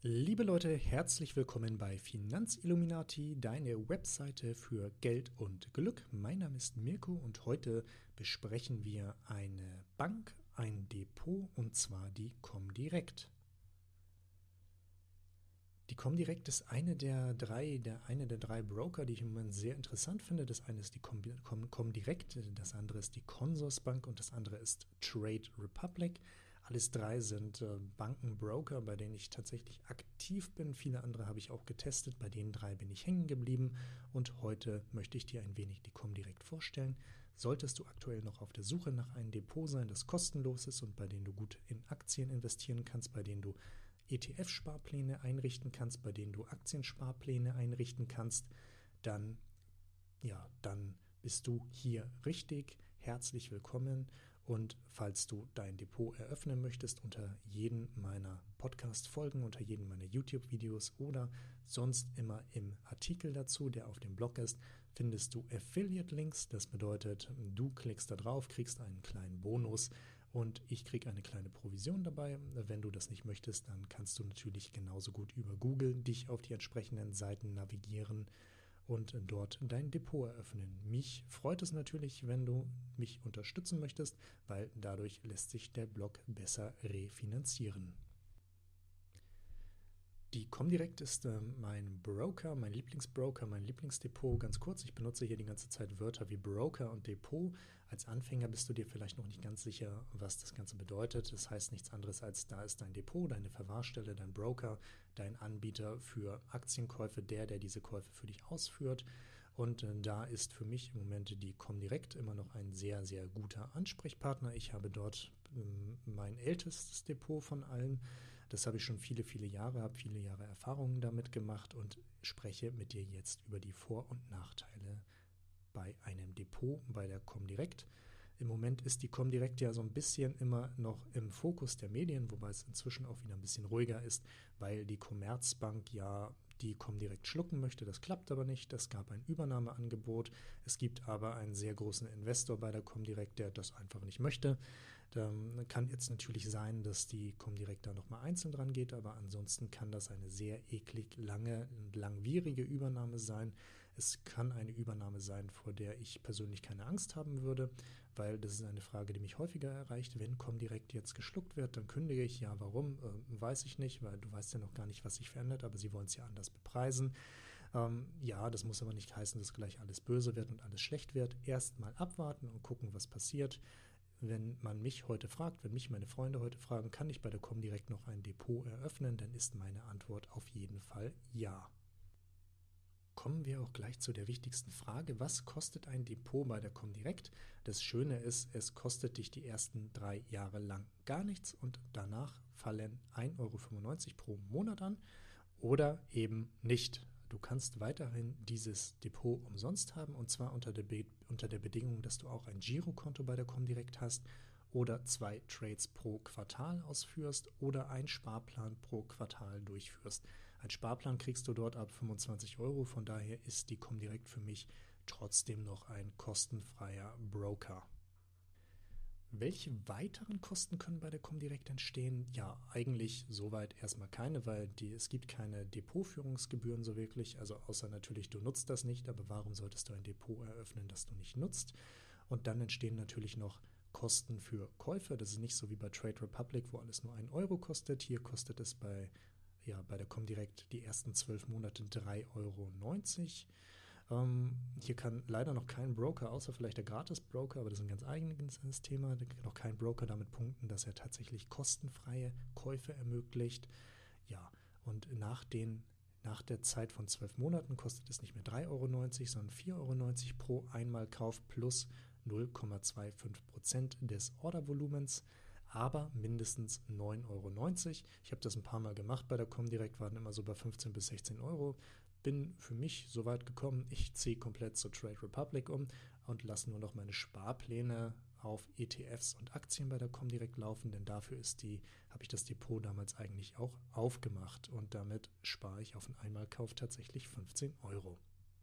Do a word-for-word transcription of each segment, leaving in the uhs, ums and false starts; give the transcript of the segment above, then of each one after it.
Liebe Leute, herzlich willkommen bei Finanzilluminati, deine Webseite für Geld und Glück. Mein Name ist Mirko und heute besprechen wir eine Bank, ein Depot und zwar die Comdirect. Die Comdirect ist eine der drei, der, eine der drei Broker, die ich im Moment sehr interessant finde. Das eine ist die Com, Com, Comdirect, das andere ist die Consorsbank und das andere ist Trade Republic. Alles drei sind äh, Bankenbroker, bei denen ich tatsächlich aktiv bin. Viele andere habe ich auch getestet. Bei den drei bin ich hängen geblieben. Und heute möchte ich dir ein wenig die Comdirect vorstellen. Solltest du aktuell noch auf der Suche nach einem Depot sein, das kostenlos ist und bei denen du gut in Aktien investieren kannst, bei denen du E T F-Sparpläne einrichten kannst, bei denen du Aktiensparpläne einrichten kannst, dann, ja, dann bist du hier richtig. Herzlich willkommen. Und falls du dein Depot eröffnen möchtest, unter jedem meiner Podcast-Folgen, unter jedem meiner YouTube-Videos oder sonst immer im Artikel dazu, der auf dem Blog ist, findest du Affiliate-Links. Das bedeutet, du klickst da drauf, kriegst einen kleinen Bonus und ich kriege eine kleine Provision dabei. Wenn du das nicht möchtest, dann kannst du natürlich genauso gut über Google dich auf die entsprechenden Seiten navigieren und dort dein Depot eröffnen. Mich freut es natürlich, wenn du mich unterstützen möchtest, weil dadurch lässt sich der Blog besser refinanzieren. Die Comdirect ist äh, mein Broker, mein Lieblingsbroker, mein Lieblingsdepot. Ganz kurz, ich benutze hier die ganze Zeit Wörter wie Broker und Depot. Als Anfänger bist du dir vielleicht noch nicht ganz sicher, was das Ganze bedeutet. Das heißt nichts anderes als, da ist dein Depot, deine Verwahrstelle, dein Broker, dein Anbieter für Aktienkäufe, der, der diese Käufe für dich ausführt. Und äh, da ist für mich im Moment die Comdirect immer noch ein sehr, sehr guter Ansprechpartner. Ich habe dort ähm, mein ältestes Depot von allen. Das habe ich schon viele, viele Jahre, habe viele Jahre Erfahrungen damit gemacht und spreche mit dir jetzt über die Vor- und Nachteile bei einem Depot bei der Comdirect. Im Moment ist die Comdirect ja so ein bisschen immer noch im Fokus der Medien, wobei es inzwischen auch wieder ein bisschen ruhiger ist, weil die Commerzbank ja die Comdirect schlucken möchte. Das klappt aber nicht. Es gab ein Übernahmeangebot. Es gibt aber einen sehr großen Investor bei der Comdirect, der das einfach nicht möchte. Da kann jetzt natürlich sein, dass die Comdirect da nochmal einzeln dran geht, aber ansonsten kann das eine sehr eklig lange und langwierige Übernahme sein. Es kann eine Übernahme sein, vor der ich persönlich keine Angst haben würde, weil das ist eine Frage, die mich häufiger erreicht. Wenn Comdirect jetzt geschluckt wird, dann kündige ich. Ja, warum? Äh, weiß ich nicht, weil du weißt ja noch gar nicht, was sich verändert, aber sie wollen es ja anders bepreisen. Ähm, ja, das muss aber nicht heißen, dass gleich alles böse wird und alles schlecht wird. Erst mal abwarten und gucken, was passiert. Wenn man mich heute fragt, wenn mich meine Freunde heute fragen, kann ich bei der Comdirect noch ein Depot eröffnen, dann ist meine Antwort auf jeden Fall ja. Kommen wir auch gleich zu der wichtigsten Frage, was kostet ein Depot bei der Comdirect? Das Schöne ist, es kostet dich die ersten drei Jahre lang gar nichts und danach fallen ein Euro fünfundneunzig pro Monat an oder eben nicht. Du kannst weiterhin dieses Depot umsonst haben und zwar unter der, Be- unter der Bedingung, dass du auch ein Girokonto bei der Comdirect hast oder zwei Trades pro Quartal ausführst oder einen Sparplan pro Quartal durchführst. Ein Sparplan kriegst du dort ab fünfundzwanzig Euro, von daher ist die Comdirect für mich trotzdem noch ein kostenfreier Broker. Welche weiteren Kosten können bei der Comdirect entstehen? Ja, eigentlich soweit erstmal keine, weil die, es gibt keine Depotführungsgebühren so wirklich, also außer natürlich, du nutzt das nicht, aber warum solltest du ein Depot eröffnen, das du nicht nutzt? Und dann entstehen natürlich noch Kosten für Käufe. Das ist nicht so wie bei Trade Republic, wo alles nur einen Euro kostet. Hier kostet es bei, ja, bei der Comdirect die ersten zwölf Monate drei Euro neunzig. Ähm, hier kann leider noch kein Broker, außer vielleicht der Gratis-Broker, aber das ist ein ganz eigenes Thema, noch kein Broker damit punkten, dass er tatsächlich kostenfreie Käufe ermöglicht. Ja, und nach den Nach der Zeit von zwölf Monaten kostet es nicht mehr drei Euro neunzig, sondern vier Euro neunzig pro Einmalkauf plus null Komma fünfundzwanzig Prozent des Ordervolumens, aber mindestens neun Euro neunzig. Ich habe das ein paar Mal gemacht bei der Comdirect, waren immer so bei fünfzehn bis sechzehn Euro. Bin für mich so weit gekommen, ich ziehe komplett zur Trade Republic um und lasse nur noch meine Sparpläne auf E T Fs und Aktien bei der Comdirect laufen, denn dafür ist die, habe ich das Depot damals eigentlich auch aufgemacht und damit spare ich auf einen Einmalkauf tatsächlich fünfzehn Euro.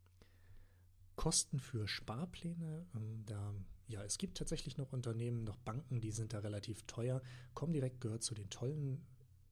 Kosten für Sparpläne, ähm, da, ja, es gibt tatsächlich noch Unternehmen, noch Banken, die sind da relativ teuer. Comdirect gehört zu den tollen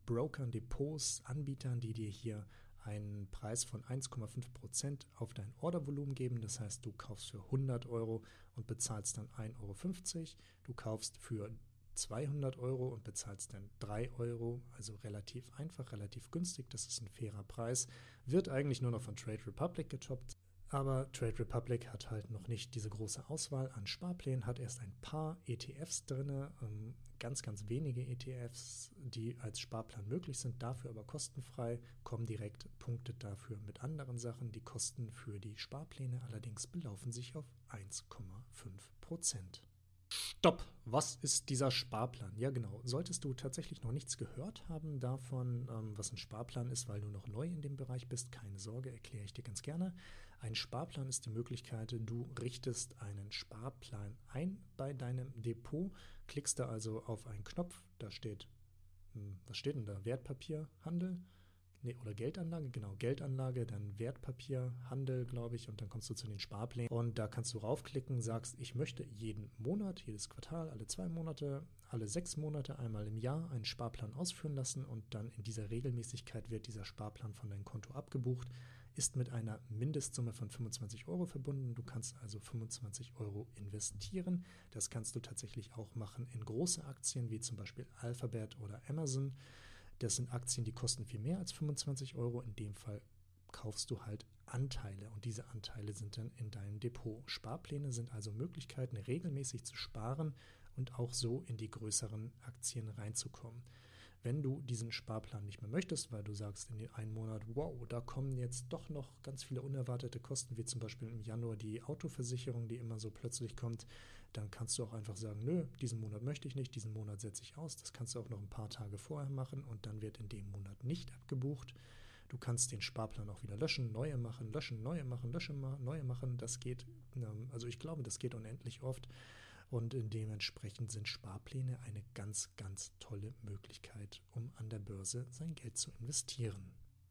Brokern, Depots, Anbietern, die dir hier einen Preis von eins Komma fünf Prozent auf dein Ordervolumen geben. Das heißt, du kaufst für hundert Euro und bezahlst dann ein Euro fünfzig. Du kaufst für zweihundert Euro und bezahlst dann drei Euro. Also relativ einfach, relativ günstig. Das ist ein fairer Preis. Wird eigentlich nur noch von Trade Republic getoppt. Aber Trade Republic hat halt noch nicht diese große Auswahl an Sparplänen, hat erst ein paar E T Fs drin, ähm, ganz, ganz wenige E T Fs, die als Sparplan möglich sind, dafür aber kostenfrei, kommen direkt punktet dafür mit anderen Sachen. Die Kosten für die Sparpläne allerdings belaufen sich auf eins Komma fünf Prozent. Stopp! Was ist dieser Sparplan? Ja genau, solltest du tatsächlich noch nichts gehört haben davon, ähm, was ein Sparplan ist, weil du noch neu in dem Bereich bist, keine Sorge, erkläre ich dir ganz gerne. Ein Sparplan ist die Möglichkeit, du richtest einen Sparplan ein bei deinem Depot, klickst da also auf einen Knopf, da steht, hm, was steht denn da? Wertpapierhandel? Nee, oder Geldanlage, genau, Geldanlage, dann Wertpapierhandel, glaube ich, und dann kommst du zu den Sparplänen und da kannst du raufklicken, sagst, ich möchte jeden Monat, jedes Quartal, alle zwei Monate, alle sechs Monate, einmal im Jahr einen Sparplan ausführen lassen und dann in dieser Regelmäßigkeit wird dieser Sparplan von deinem Konto abgebucht, ist mit einer Mindestsumme von fünfundzwanzig Euro verbunden. Du kannst also fünfundzwanzig Euro investieren. Das kannst du tatsächlich auch machen in große Aktien, wie zum Beispiel Alphabet oder Amazon. Das sind Aktien, die kosten viel mehr als fünfundzwanzig Euro. In dem Fall kaufst du halt Anteile und diese Anteile sind dann in deinem Depot. Sparpläne sind also Möglichkeiten, regelmäßig zu sparen und auch so in die größeren Aktien reinzukommen. Wenn du diesen Sparplan nicht mehr möchtest, weil du sagst in den einen Monat, wow, da kommen jetzt doch noch ganz viele unerwartete Kosten, wie zum Beispiel im Januar die Autoversicherung, die immer so plötzlich kommt, dann kannst du auch einfach sagen, nö, diesen Monat möchte ich nicht, diesen Monat setze ich aus. Das kannst du auch noch ein paar Tage vorher machen und dann wird in dem Monat nicht abgebucht. Du kannst den Sparplan auch wieder löschen, neue machen, löschen, neue machen, löschen, neue machen. Das geht, also ich glaube, das geht unendlich oft. Und dementsprechend sind Sparpläne eine ganz, ganz tolle Möglichkeit, um an der Börse sein Geld zu investieren.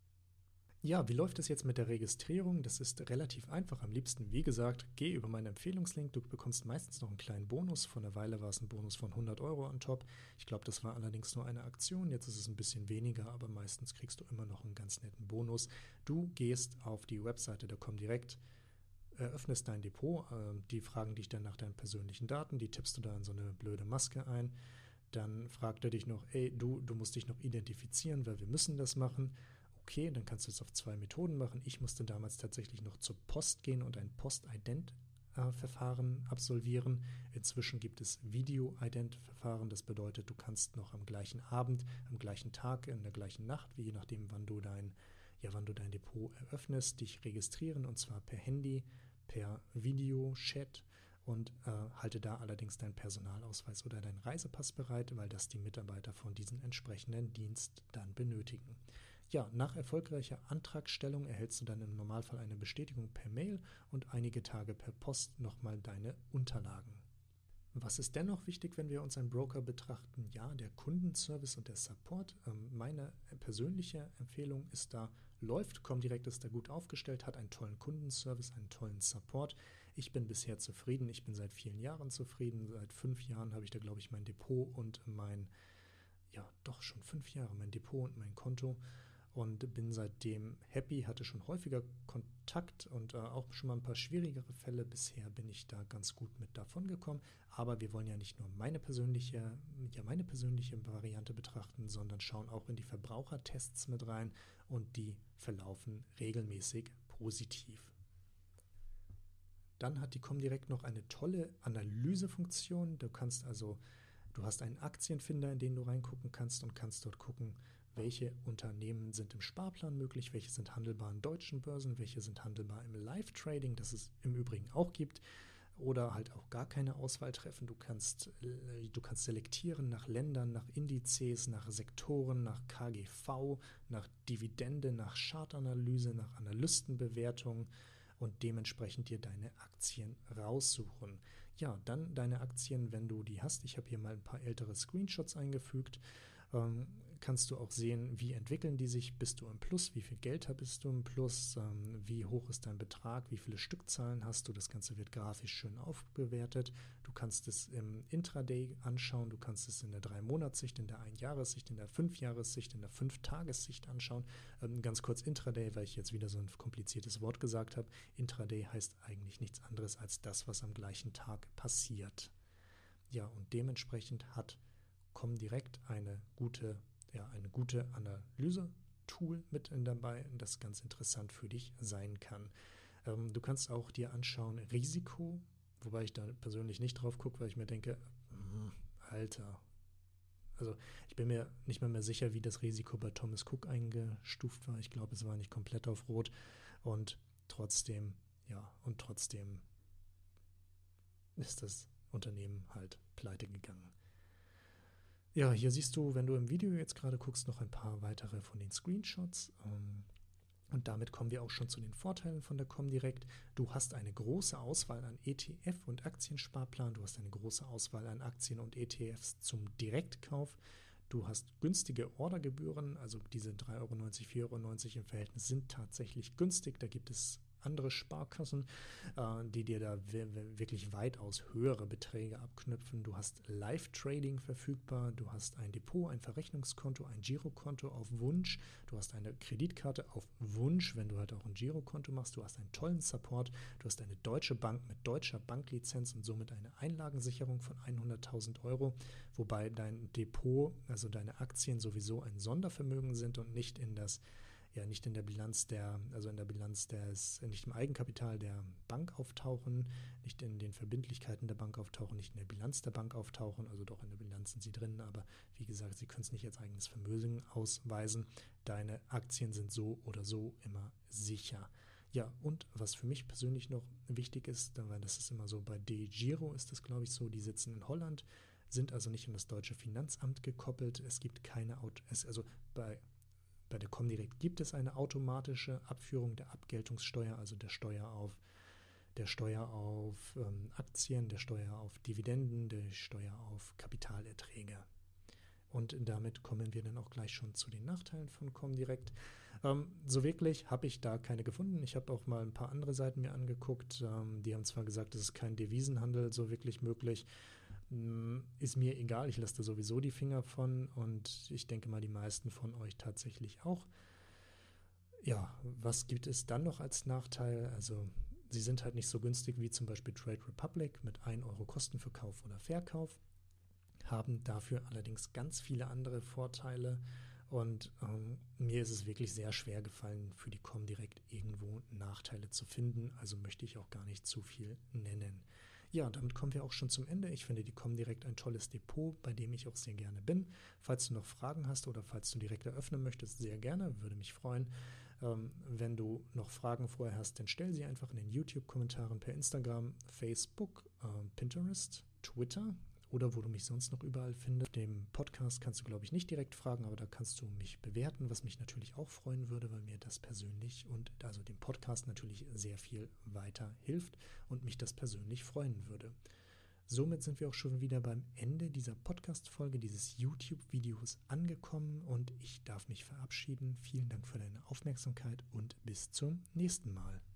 Ja, wie läuft es jetzt mit der Registrierung? Das ist relativ einfach. Am liebsten, wie gesagt, geh über meinen Empfehlungslink. Du bekommst meistens noch einen kleinen Bonus. Vor einer Weile war es ein Bonus von hundert Euro on top. Ich glaube, das war allerdings nur eine Aktion. Jetzt ist es ein bisschen weniger, aber meistens kriegst du immer noch einen ganz netten Bonus. Du gehst auf die Webseite der Comdirect, öffnest dein Depot, die fragen dich dann nach deinen persönlichen Daten, die tippst du da in so eine blöde Maske ein, dann fragt er dich noch, ey, du, du musst dich noch identifizieren, weil wir müssen das machen. Okay, dann kannst du es auf zwei Methoden machen. Ich musste damals tatsächlich noch zur Post gehen und ein Post-Ident-Verfahren absolvieren. Inzwischen gibt es Video-Ident-Verfahren, das bedeutet, du kannst noch am gleichen Abend, am gleichen Tag, in der gleichen Nacht, je nachdem, wann du dein, ja, wann du dein Depot eröffnest, dich registrieren und zwar per Handy, per Videochat und äh, halte da allerdings deinen Personalausweis oder deinen Reisepass bereit, weil das die Mitarbeiter von diesem entsprechenden Dienst dann benötigen. Ja, nach erfolgreicher Antragstellung erhältst du dann im Normalfall eine Bestätigung per Mail und einige Tage per Post nochmal deine Unterlagen. Was ist dennoch wichtig, wenn wir uns einen Broker betrachten? Ja, der Kundenservice und der Support. Ähm, meine persönliche Empfehlung ist da, läuft, Comdirect ist da gut aufgestellt, hat einen tollen Kundenservice, einen tollen Support. Ich bin bisher zufrieden, ich bin seit vielen Jahren zufrieden. Seit fünf Jahren habe ich da, glaube ich, mein Depot und mein, ja doch schon fünf Jahre, mein Depot und mein Konto. Und bin seitdem happy, hatte schon häufiger Kontakt und äh, auch schon mal ein paar schwierigere Fälle. Bisher bin ich da ganz gut mit davon gekommen. Aber wir wollen ja nicht nur meine persönliche, ja meine persönliche Variante betrachten, sondern schauen auch in die Verbrauchertests mit rein und die verlaufen regelmäßig positiv. Dann hat die Comdirect noch eine tolle Analysefunktion. Du kannst also, du hast einen Aktienfinder, in den du reingucken kannst und kannst dort gucken, welche Unternehmen sind im Sparplan möglich, welche sind handelbar an deutschen Börsen, welche sind handelbar im Live-Trading, das es im Übrigen auch gibt, oder halt auch gar keine Auswahl treffen. Du kannst, du kannst selektieren nach Ländern, nach Indizes, nach Sektoren, nach K G V, nach Dividende, nach Chartanalyse, nach Analystenbewertung und dementsprechend dir deine Aktien raussuchen. Ja, dann deine Aktien, wenn du die hast. Ich habe hier mal ein paar ältere Screenshots eingefügt. Ähm, kannst du auch sehen, wie entwickeln die sich, bist du im Plus, wie viel Geld bist du im Plus, ähm, wie hoch ist dein Betrag, wie viele Stückzahlen hast du, das Ganze wird grafisch schön aufgewertet. Du kannst es im Intraday anschauen, du kannst es in der drei Monatssicht, in der ein Jahressicht, in der fünf Jahressicht, in der fünf Tagessicht anschauen. Ähm, ganz kurz Intraday, weil ich jetzt wieder so ein kompliziertes Wort gesagt habe. Intraday heißt eigentlich nichts anderes als das, was am gleichen Tag passiert. Ja, und dementsprechend hat Comdirect eine gute, ja, eine gute Analyse-Tool mit dabei, das ganz interessant für dich sein kann. Ähm, du kannst auch dir anschauen Risiko, wobei ich da persönlich nicht drauf gucke, weil ich mir denke, mh, Alter, also ich bin mir nicht mehr, mehr sicher, wie das Risiko bei Thomas Cook eingestuft war. Ich glaube, es war nicht komplett auf Rot und trotzdem, ja, und trotzdem ist das Unternehmen halt pleite gegangen. Ja, hier siehst du, wenn du im Video jetzt gerade guckst, noch ein paar weitere von den Screenshots. Und damit kommen wir auch schon zu den Vorteilen von der Comdirect. Du hast eine große Auswahl an E T F- und Aktiensparplan. Du hast eine große Auswahl an Aktien und E T Fs zum Direktkauf. Du hast günstige Ordergebühren, also diese drei Euro neunzig, vier Euro neunzig im Verhältnis sind tatsächlich günstig. Da gibt es andere Sparkassen, äh, die dir da wirklich weitaus höhere Beträge abknüpfen. Du hast Live-Trading verfügbar, du hast ein Depot, ein Verrechnungskonto, ein Girokonto auf Wunsch, du hast eine Kreditkarte auf Wunsch, wenn du halt auch ein Girokonto machst, du hast einen tollen Support, du hast eine deutsche Bank mit deutscher Banklizenz und somit eine Einlagensicherung von hunderttausend Euro, wobei dein Depot, also deine Aktien sowieso ein Sondervermögen sind und nicht in das ja nicht in der Bilanz der, also in der Bilanz des, nicht im Eigenkapital der Bank auftauchen, nicht in den Verbindlichkeiten der Bank auftauchen, nicht in der Bilanz der Bank auftauchen, also doch in der Bilanz sind sie drin, aber wie gesagt, sie können es nicht als eigenes Vermögen ausweisen. Deine Aktien sind so oder so immer sicher. Ja, und was für mich persönlich noch wichtig ist, weil das ist immer so, bei DEGIRO ist das, glaube ich, so, die sitzen in Holland, sind also nicht an das deutsche Finanzamt gekoppelt. Es gibt keine, Auto, es, also bei Bei der Comdirect gibt es eine automatische Abführung der Abgeltungssteuer, also der Steuer auf, der Steuer auf ähm, Aktien, der Steuer auf Dividenden, der Steuer auf Kapitalerträge. Und damit kommen wir dann auch gleich schon zu den Nachteilen von Comdirect. Ähm, so wirklich habe ich da keine gefunden. Ich habe auch mal ein paar andere Seiten mir angeguckt. Ähm, die haben zwar gesagt, es ist kein Devisenhandel so wirklich möglich. Ist mir egal, ich lasse da sowieso die Finger von und ich denke mal, die meisten von euch tatsächlich auch. Ja, was gibt es dann noch als Nachteil? Also sie sind halt nicht so günstig wie zum Beispiel Trade Republic mit ein Euro Kosten für Kauf oder Verkauf, haben dafür allerdings ganz viele andere Vorteile und ähm, mir ist es wirklich sehr schwer gefallen, für die Comdirect irgendwo Nachteile zu finden, also möchte ich auch gar nicht zu viel nennen. Ja, damit kommen wir auch schon zum Ende. Ich finde die Comdirect ein tolles Depot, bei dem ich auch sehr gerne bin. Falls du noch Fragen hast oder falls du direkt eröffnen möchtest, sehr gerne, würde mich freuen. Ähm, wenn du noch Fragen vorher hast, dann stell sie einfach in den YouTube-Kommentaren per Instagram, Facebook, äh, Pinterest, Twitter oder wo du mich sonst noch überall findest. Dem Podcast kannst du, glaube ich, nicht direkt fragen, aber da kannst du mich bewerten, was mich natürlich auch freuen würde, weil mir das persönlich und also dem Podcast natürlich sehr viel weiter hilft und mich das persönlich freuen würde. Somit sind wir auch schon wieder beim Ende dieser Podcast-Folge, dieses YouTube-Videos angekommen und ich darf mich verabschieden. Vielen Dank für deine Aufmerksamkeit und bis zum nächsten Mal.